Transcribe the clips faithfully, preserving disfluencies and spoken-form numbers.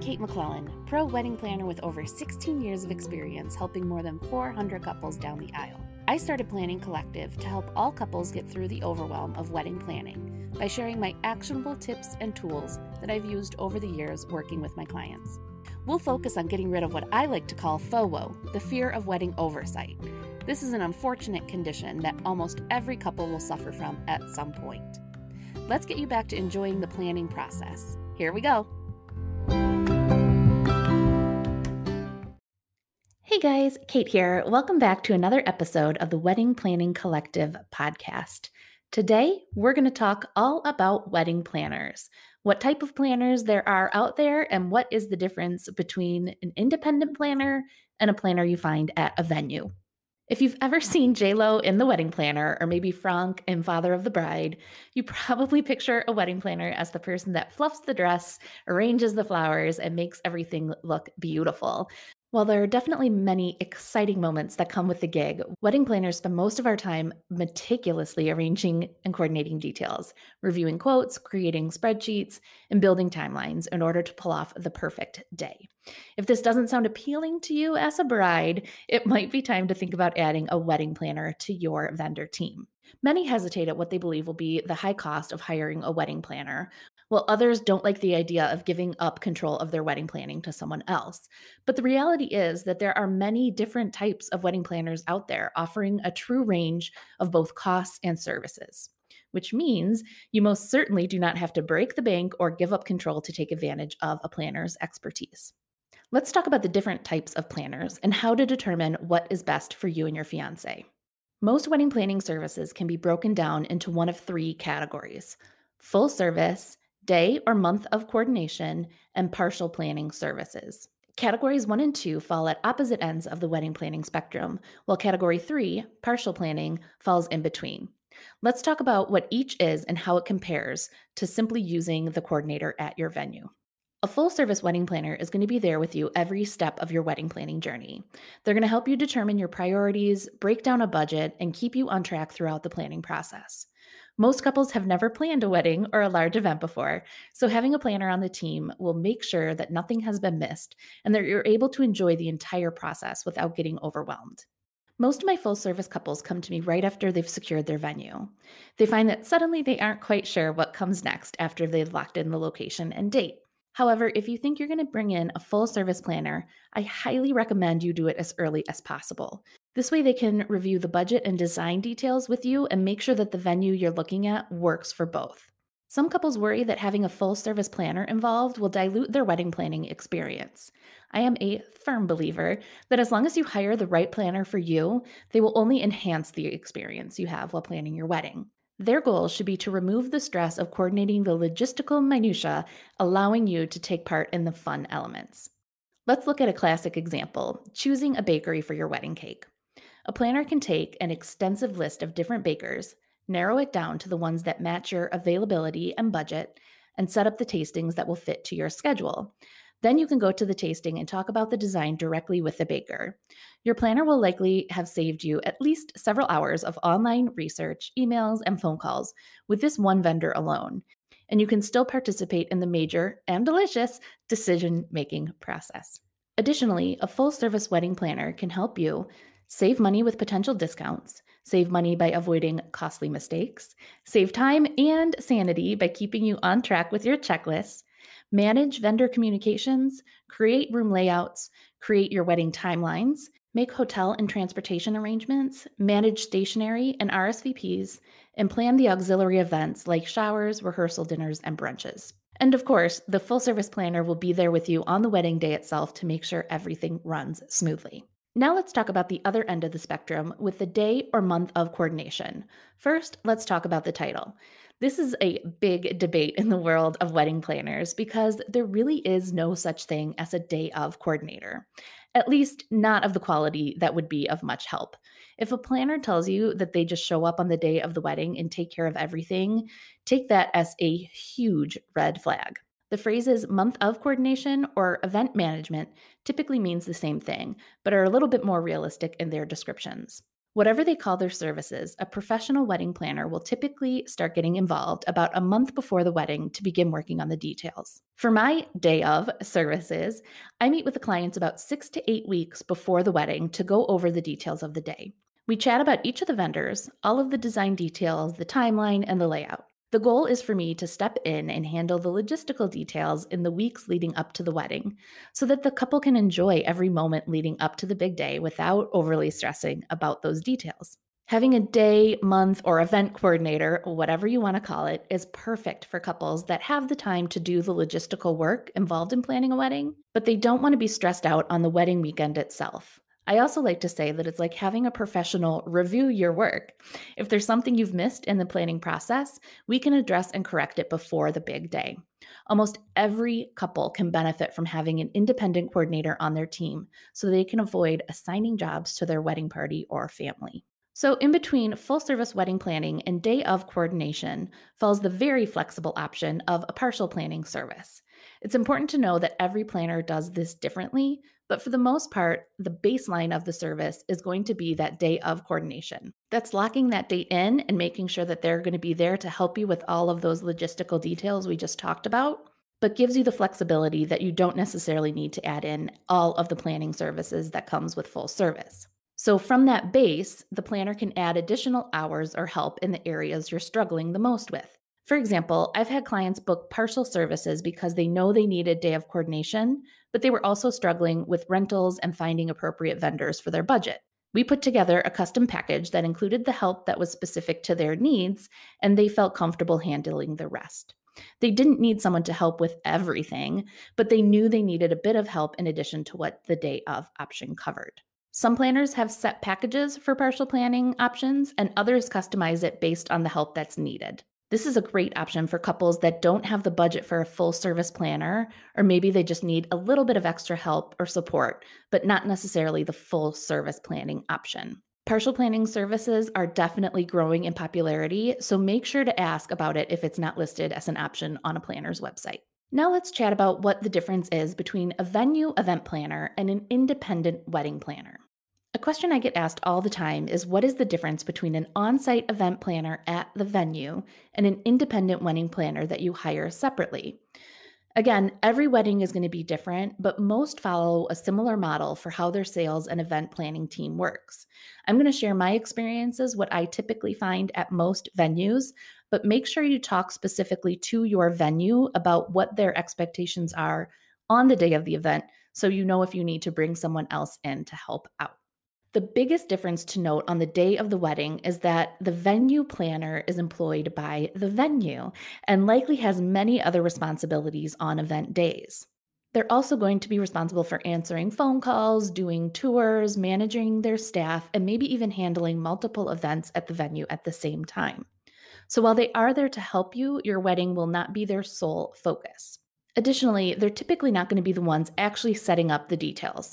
Kate McClellan, pro wedding planner with over sixteen years of experience helping more than four hundred couples down the aisle. I started Planning Collective to help all couples get through the overwhelm of wedding planning by sharing my actionable tips and tools that I've used over the years working with my clients. We'll focus on getting rid of what I like to call FOWO, the fear of wedding oversight. This is an unfortunate condition that almost every couple will suffer from at some point. Let's get you back to enjoying the planning process. Here we go. Hey guys, Kate here. Welcome back to another episode of the Wedding Planning Collective podcast. Today, we're going to talk all about wedding planners, what type of planners there are out there, and what is the difference between an independent planner and a planner you find at a venue. If you've ever seen J-Lo in The Wedding Planner, or maybe Frank in Father of the Bride, you probably picture a wedding planner as the person that fluffs the dress, arranges the flowers, and makes everything look beautiful. While there are definitely many exciting moments that come with the gig, wedding planners spend most of our time meticulously arranging and coordinating details, reviewing quotes, creating spreadsheets, and building timelines in order to pull off the perfect day. If this doesn't sound appealing to you as a bride, it might be time to think about adding a wedding planner to your vendor team. Many hesitate at what they believe will be the high cost of hiring a wedding planner, while others don't like the idea of giving up control of their wedding planning to someone else. But the reality is that there are many different types of wedding planners out there offering a true range of both costs and services, which means you most certainly do not have to break the bank or give up control to take advantage of a planner's expertise. Let's talk about the different types of planners and how to determine what is best for you and your fiancé. Most wedding planning services can be broken down into one of three categories: full service, day or month of coordination, and partial planning services. Categories one and two fall at opposite ends of the wedding planning spectrum, while category three, partial planning, falls in between. Let's talk about what each is and how it compares to simply using the coordinator at your venue. A full-service wedding planner is going to be there with you every step of your wedding planning journey. They're going to help you determine your priorities, break down a budget, and keep you on track throughout the planning process. Most couples have never planned a wedding or a large event before, so having a planner on the team will make sure that nothing has been missed and that you're able to enjoy the entire process without getting overwhelmed. Most of my full-service couples come to me right after they've secured their venue. They find that suddenly they aren't quite sure what comes next after they've locked in the location and date. However, if you think you're going to bring in a full-service planner, I highly recommend you do it as early as possible. This way they can review the budget and design details with you and make sure that the venue you're looking at works for both. Some couples worry that having a full-service planner involved will dilute their wedding planning experience. I am a firm believer that as long as you hire the right planner for you, they will only enhance the experience you have while planning your wedding. Their goal should be to remove the stress of coordinating the logistical minutiae, allowing you to take part in the fun elements. Let's look at a classic example: choosing a bakery for your wedding cake. A planner can take an extensive list of different bakers, narrow it down to the ones that match your availability and budget, and set up the tastings that will fit to your schedule. Then you can go to the tasting and talk about the design directly with the baker. Your planner will likely have saved you at least several hours of online research, emails, and phone calls with this one vendor alone. And you can still participate in the major and delicious decision-making process. Additionally, a full-service wedding planner can help you save money with potential discounts, save money by avoiding costly mistakes, save time and sanity by keeping you on track with your checklists, manage vendor communications, create room layouts, create your wedding timelines, make hotel and transportation arrangements, manage stationery and R S V Ps, and plan the auxiliary events like showers, rehearsal dinners, and brunches. And of course, the full-service planner will be there with you on the wedding day itself to make sure everything runs smoothly. Now let's talk about the other end of the spectrum with the day or month of coordination. First, let's talk about the title. This is a big debate in the world of wedding planners because there really is no such thing as a day of coordinator, at least not of the quality that would be of much help. If a planner tells you that they just show up on the day of the wedding and take care of everything, take that as a huge red flag. The phrases month of coordination or event management typically means the same thing, but are a little bit more realistic in their descriptions. Whatever they call their services, a professional wedding planner will typically start getting involved about a month before the wedding to begin working on the details. For my day of services, I meet with the clients about six to eight weeks before the wedding to go over the details of the day. We chat about each of the vendors, all of the design details, the timeline, and the layout. The goal is for me to step in and handle the logistical details in the weeks leading up to the wedding so that the couple can enjoy every moment leading up to the big day without overly stressing about those details. Having a day, month, or event coordinator, whatever you want to call it, is perfect for couples that have the time to do the logistical work involved in planning a wedding, but they don't want to be stressed out on the wedding weekend itself. I also like to say that it's like having a professional review your work. If there's something you've missed in the planning process, we can address and correct it before the big day. Almost every couple can benefit from having an independent coordinator on their team so they can avoid assigning jobs to their wedding party or family. So, in between full service wedding planning and day of coordination falls the very flexible option of a partial planning service. It's important to know that every planner does this differently, but for the most part, the baseline of the service is going to be that day of coordination. That's locking that date in and making sure that they're going to be there to help you with all of those logistical details we just talked about, but gives you the flexibility that you don't necessarily need to add in all of the planning services that comes with full service. So from that base, the planner can add additional hours or help in the areas you're struggling the most with. For example, I've had clients book partial services because they know they need a day of coordination, but they were also struggling with rentals and finding appropriate vendors for their budget. We put together a custom package that included the help that was specific to their needs, and they felt comfortable handling the rest. They didn't need someone to help with everything, but they knew they needed a bit of help in addition to what the day of option covered. Some planners have set packages for partial planning options, and others customize it based on the help that's needed. This is a great option for couples that don't have the budget for a full service planner, or maybe they just need a little bit of extra help or support, but not necessarily the full service planning option. Partial planning services are definitely growing in popularity, so make sure to ask about it if it's not listed as an option on a planner's website. Now let's chat about what the difference is between a venue event planner and an independent wedding planner. A question I get asked all the time is, what is the difference between an on-site event planner at the venue and an independent wedding planner that you hire separately? Again, every wedding is going to be different, but most follow a similar model for how their sales and event planning team works. I'm going to share my experiences, what I typically find at most venues, but make sure you talk specifically to your venue about what their expectations are on the day of the event so you know if you need to bring someone else in to help out. The biggest difference to note on the day of the wedding is that the venue planner is employed by the venue and likely has many other responsibilities on event days. They're also going to be responsible for answering phone calls, doing tours, managing their staff, and maybe even handling multiple events at the venue at the same time. So while they are there to help you, your wedding will not be their sole focus. Additionally, they're typically not going to be the ones actually setting up the details.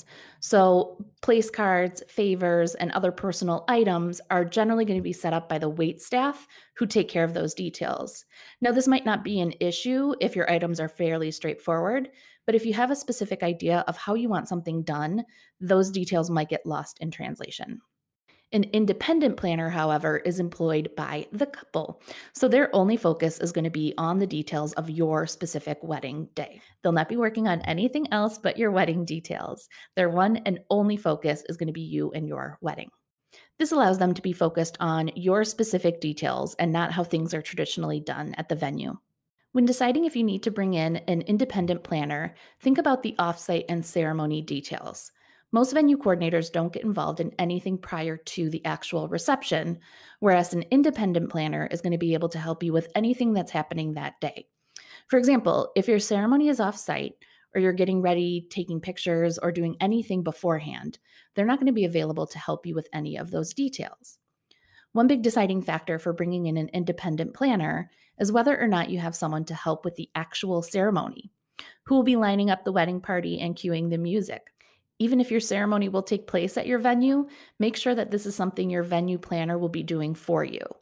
So place cards, favors, and other personal items are generally going to be set up by the wait staff who take care of those details. Now, this might not be an issue if your items are fairly straightforward, but if you have a specific idea of how you want something done, those details might get lost in translation. An independent planner, however, is employed by the couple, so their only focus is going to be on the details of your specific wedding day. They'll not be working on anything else but your wedding details. Their one and only focus is going to be you and your wedding. This allows them to be focused on your specific details and not how things are traditionally done at the venue. When deciding if you need to bring in an independent planner, think about the offsite and ceremony details. Most venue coordinators don't get involved in anything prior to the actual reception, whereas an independent planner is going to be able to help you with anything that's happening that day. For example, if your ceremony is off-site or you're getting ready, taking pictures, or doing anything beforehand, they're not going to be available to help you with any of those details. One big deciding factor for bringing in an independent planner is whether or not you have someone to help with the actual ceremony, who will be lining up the wedding party and cueing the music. Even if your ceremony will take place at your venue, make sure that this is something your venue planner will be doing for you.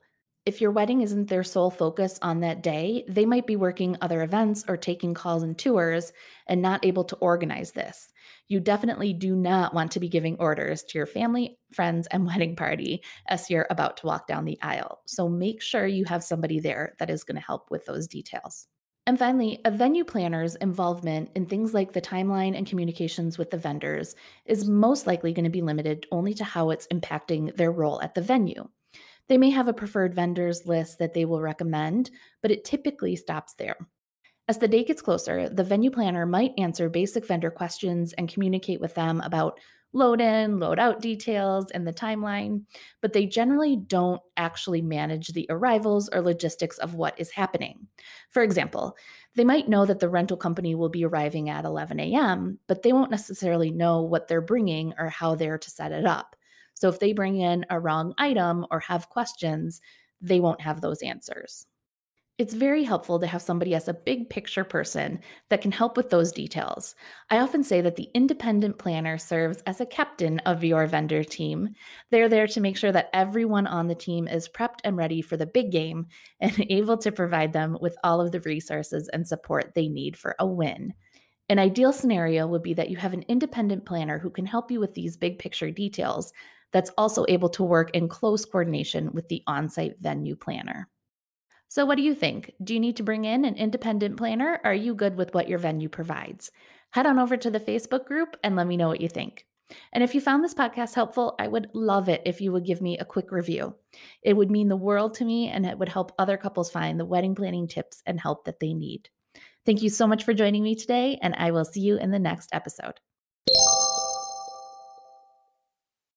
If your wedding isn't their sole focus on that day, they might be working other events or taking calls and tours and not able to organize this. You definitely do not want to be giving orders to your family, friends, and wedding party as you're about to walk down the aisle. So make sure you have somebody there that is going to help with those details. And finally, a venue planner's involvement in things like the timeline and communications with the vendors is most likely going to be limited only to how it's impacting their role at the venue. They may have a preferred vendors list that they will recommend, but it typically stops there. As the date gets closer, the venue planner might answer basic vendor questions and communicate with them about load in, load out details and the timeline, but they generally don't actually manage the arrivals or logistics of what is happening. For example, they might know that the rental company will be arriving at eleven a.m., but they won't necessarily know what they're bringing or how they're to set it up. So if they bring in a wrong item or have questions, they won't have those answers. It's very helpful to have somebody as a big picture person that can help with those details. I often say that the independent planner serves as a captain of your vendor team. They're there to make sure that everyone on the team is prepped and ready for the big game and able to provide them with all of the resources and support they need for a win. An ideal scenario would be that you have an independent planner who can help you with these big picture details that's also able to work in close coordination with the on-site venue planner. So, what do you think? Do you need to bring in an independent planner? Or are you good with what your venue provides? Head on over to the Facebook group and let me know what you think. And if you found this podcast helpful, I would love it if you would give me a quick review. It would mean the world to me and it would help other couples find the wedding planning tips and help that they need. Thank you so much for joining me today, and I will see you in the next episode.